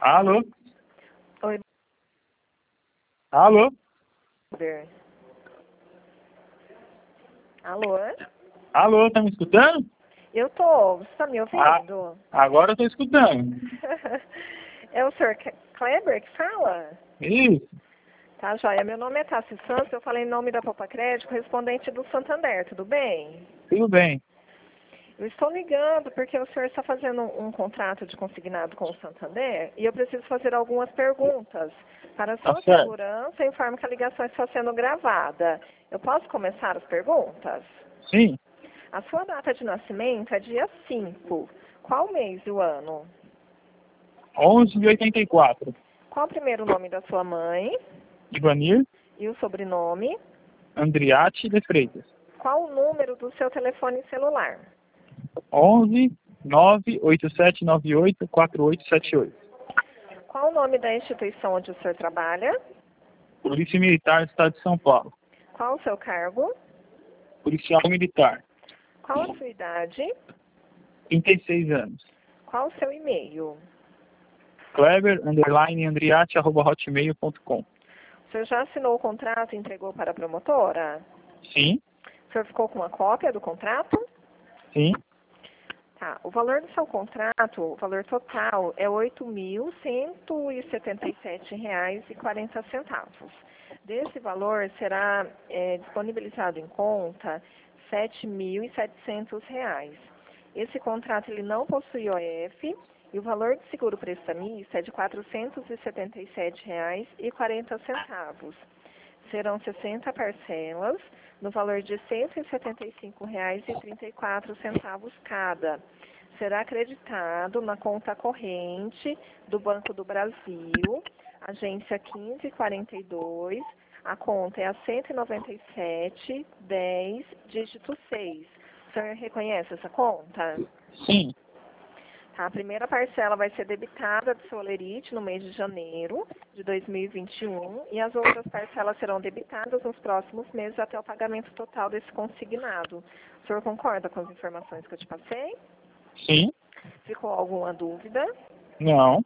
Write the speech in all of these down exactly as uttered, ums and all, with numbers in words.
Alô? Oi, Alô? Ber. Alô? Alô, tá me escutando? Eu tô. Você tá me Ah, ouvindo? agora eu tô escutando. É o senhor Ke- Kleber que fala? Isso, Tá, joia. Meu nome é Tassi Santos, eu falei em nome da Popa Crédito, correspondente do Santander, tudo bem? tudo bem. Eu estou ligando porque o senhor está fazendo um, um contrato de consignado com o Santander e eu preciso fazer algumas perguntas. Para Tá sua certo. segurança, eu informo que a ligação está sendo gravada. Eu posso começar as perguntas? Sim, A sua data de nascimento é dia cinco. Qual mês e o ano? onze de oitenta e quatro. Qual o primeiro nome da sua mãe Ivanir e o sobrenome? Andriati de Freitas. Qual o número do seu telefone celular? onze nove oito sete nove oito quatro oito sete oito. Qual o nome da instituição onde o senhor trabalha? Polícia Militar do Estado de São Paulo. Qual o seu cargo? Policial Militar. Qual a sua idade? trinta e seis anos. Qual o seu e-mail? Kleber, underline, Andriati, arroba hotmail ponto com. O senhor já assinou o contrato e entregou para a promotora? Sim, O senhor ficou com uma cópia do contrato? sim, Tá. O valor do seu contrato, o valor total, é oito mil cento e setenta e sete reais e quarenta centavos. Desse valor será é, disponibilizado em conta sete mil e setecentos reais. Esse contrato ele não possui O F e o valor de seguro prestamista é de quatrocentos e setenta e sete reais e quarenta centavos. Serão sessenta parcelas, no valor de cento e setenta e cinco reais e trinta e quatro centavos cada. Será acreditado na conta corrente do Banco do Brasil, agência quinze quarenta e dois, a conta é a cento e noventa e sete, dez, dígito seis. O senhor reconhece essa conta? sim. Tá, a primeira parcela vai ser debitada do seu Olerite no mês de janeiro de dois mil e vinte e um e as outras parcelas serão debitadas nos próximos meses até o pagamento total desse consignado. O senhor concorda com as informações que eu te passei? Sim, Ficou alguma dúvida? não,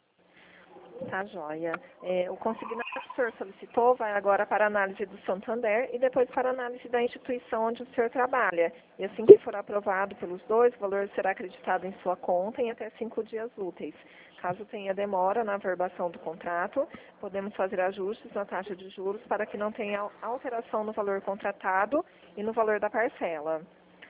Tá, joia. É, o consignado que o senhor solicitou vai agora para análise do Santander e depois para análise da instituição onde o senhor trabalha. E assim que for aprovado pelos dois, o valor será acreditado em sua conta em até cinco dias úteis. Caso tenha demora na averbação do contrato, podemos fazer ajustes na taxa de juros para que não tenha alteração no valor contratado e no valor da parcela.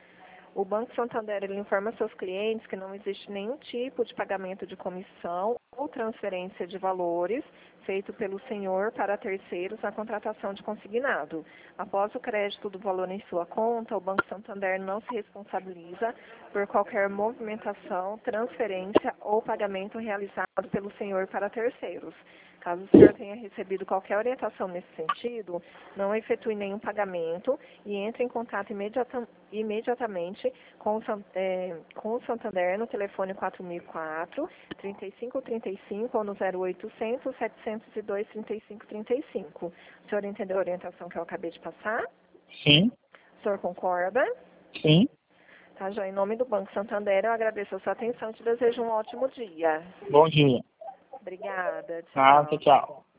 O Banco Santander ele informa seus clientes que não existe nenhum tipo de pagamento de comissão ou transferência de valores feito pelo senhor para terceiros na contratação de consignado. Após o crédito do valor em sua conta, o Banco Santander não se responsabiliza por qualquer movimentação, transferência ou pagamento realizado pelo senhor para terceiros. Caso o senhor tenha recebido qualquer orientação nesse sentido, não efetue nenhum pagamento e entre em contato imediata, imediatamente com o, San- eh, com o Santander no telefone quatro mil e quatro, trinta e cinco trinta e cinco ou no zero oitocentos, setecentos e dois, trinta e cinco trinta e cinco. O senhor entendeu a orientação que eu acabei de passar? sim, O senhor concorda? sim. Tá, já em nome do Banco Santander, eu agradeço a sua atenção e te desejo um ótimo dia. Bom dia. Obrigada, Ah, tchau, tchau. tchau.